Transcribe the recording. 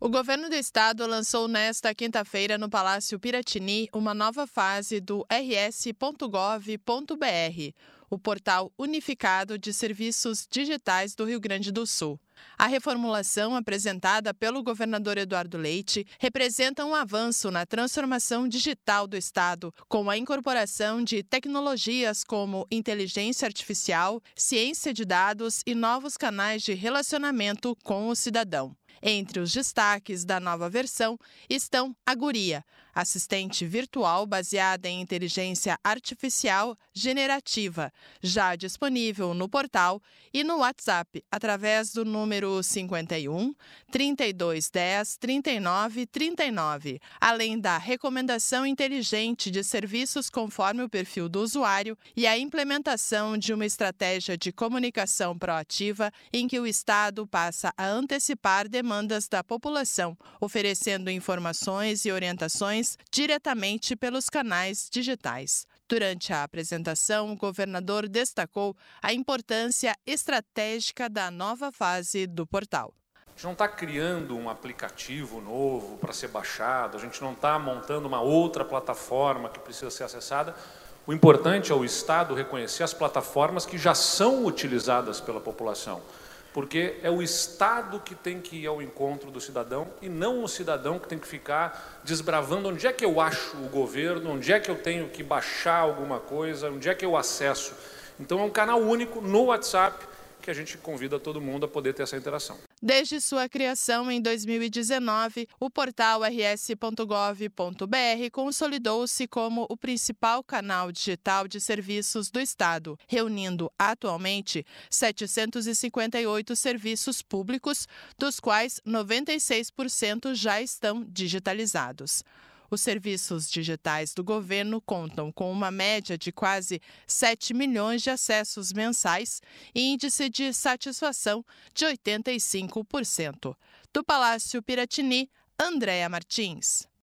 O governo do estado lançou nesta quinta-feira no Palácio Piratini uma nova fase do rs.gov.br, o portal unificado de serviços digitais do Rio Grande do Sul. A reformulação apresentada pelo governador Eduardo Leite representa um avanço na transformação digital do estado, com a incorporação de tecnologias como inteligência artificial, ciência de dados e novos canais de relacionamento com o cidadão. Entre os destaques da nova versão estão a Guria, assistente virtual baseada em inteligência artificial generativa, já disponível no portal e no WhatsApp, através do número 51 3210 3939, além da recomendação inteligente de serviços conforme o perfil do usuário e a implementação de uma estratégia de comunicação proativa em que o Estado passa a antecipar demandas da população, oferecendo informações e orientações diretamente pelos canais digitais. Durante a apresentação, o governador destacou a importância estratégica da nova fase do portal. A gente não está criando um aplicativo novo para ser baixado, a gente não está montando uma outra plataforma que precisa ser acessada. O importante é o Estado reconhecer as plataformas que já são utilizadas pela população, porque é o Estado que tem que ir ao encontro do cidadão e não o cidadão que tem que ficar desbravando onde é que eu acho o governo, onde é que eu tenho que baixar alguma coisa, onde é que eu acesso. Então é um canal único no WhatsApp que a gente convida todo mundo a poder ter essa interação. Desde sua criação em 2019, o portal rs.gov.br consolidou-se como o principal canal digital de serviços do Estado, reunindo atualmente 758 serviços públicos, dos quais 96% já estão digitalizados. Os serviços digitais do governo contam com uma média de quase 7 milhões de acessos mensais e índice de satisfação de 85%. Do Palácio Piratini, Andréa Martins.